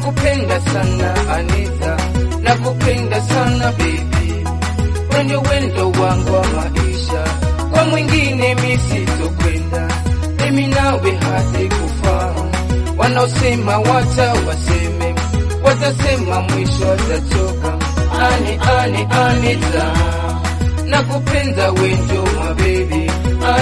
nakupenda sana Anita, nakupenda sana baby, wendo wangu wa maisha, kwa mwingine mimi sitokwenda, mimi nawe hadi kufa. Wanaosema waseme, watasema mwisho watachoka. Anita, nakupenda wendo my baby,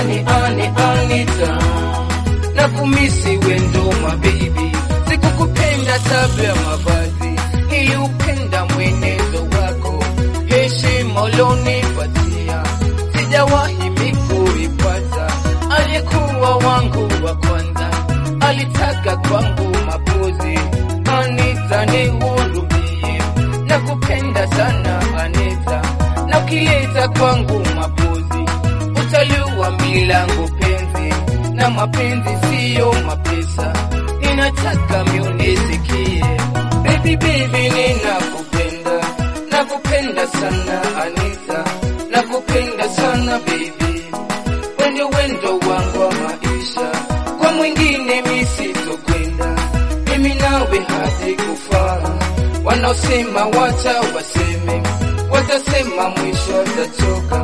Anita, nakumisi wendo my baby. Sikukupenda sababu ya mavazi, niliupenda mwenendo wako, heshima ulionipatia sijawahi kuipata. Aliyekuwa wangu wa kwanza alitaka kwangu mapozi. Anita, nihurumie, nakupenda sana Anita, na ukileta kwangu mapozi utaliwa milango penzi, na mapenzi siyo mapesa, ninataka unisikie baby, ninakupenda, nakupenda sana Anita, nakupenda sana baby, wendo wangu wa maisha, kwa mwingine mimi sitokwenda, mimi nawe hadi kufa. Wanaosema waseme, watasema mwisho watachoka.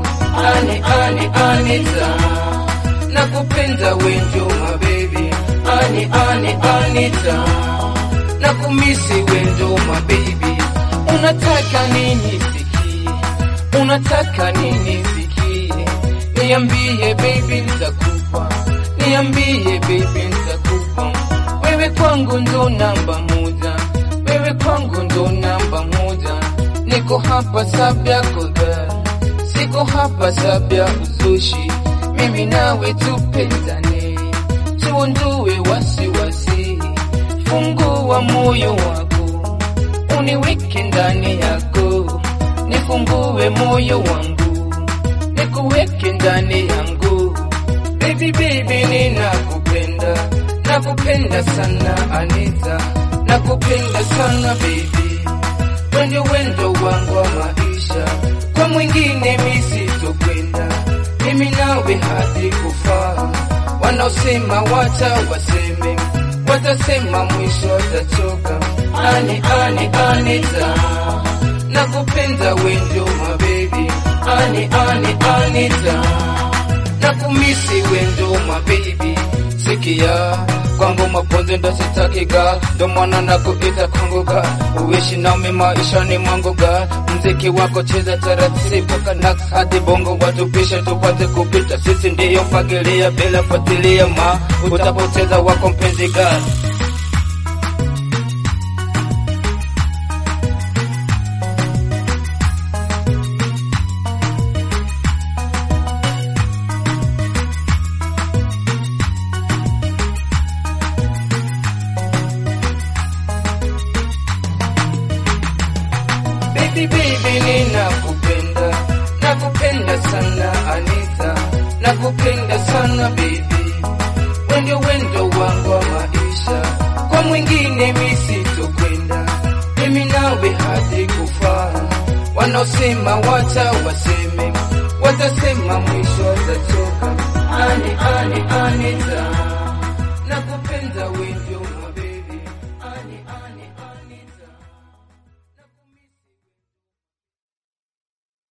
Anita, nakupenda wendo my baby, Anita, nakumisi wendo my baby. Unataka nini sikie, unataka nini sikie, niambie baby nitakupa, niambie baby nitakupa. Wewe kwangu ndo namba moja, wewe kwangu ndo namba moja. Niko hapa sababu yako girl, siko hapa sababu ya uzushi. Mimi nawe tupendane, tuondoe wasiwasi, fungua moyo wako, uniweke ndani yako, nifungue moyo wangu, nikuweke ndani yangu. Baby, ninakupenda, nakupenda sana Anita, nakupenda sana baby, wendo wangu wa maisha, kwa mwingine mimi sitokwenda, mimi nawe hadi kufa. Wanaosema waseme, watasema mwisho watachoka. Anita, nakupenda wendo my baby, Anita, nakumisi wendo my baby. Sikia kwangu mapenzi ndo sitakiga, ndo maana nakuita kwangu ga, uishi nami maishani mwangu ga. Mziki wako cheza taratibu kana hadi bongo watupisha tupate kupita, sisi ndiyo fagilia bila fuatilia ma, utapoteza wako mpenzi ga. Baby, ninakupenda, nakupenda sana Anita, nakupenda sana baby, wendo wangu wa maisha, kwa mwingine mimi sitokwenda, mimi nawe hadi kufa. Wanaosema waseme, watasema mwisho watachoka. Anita.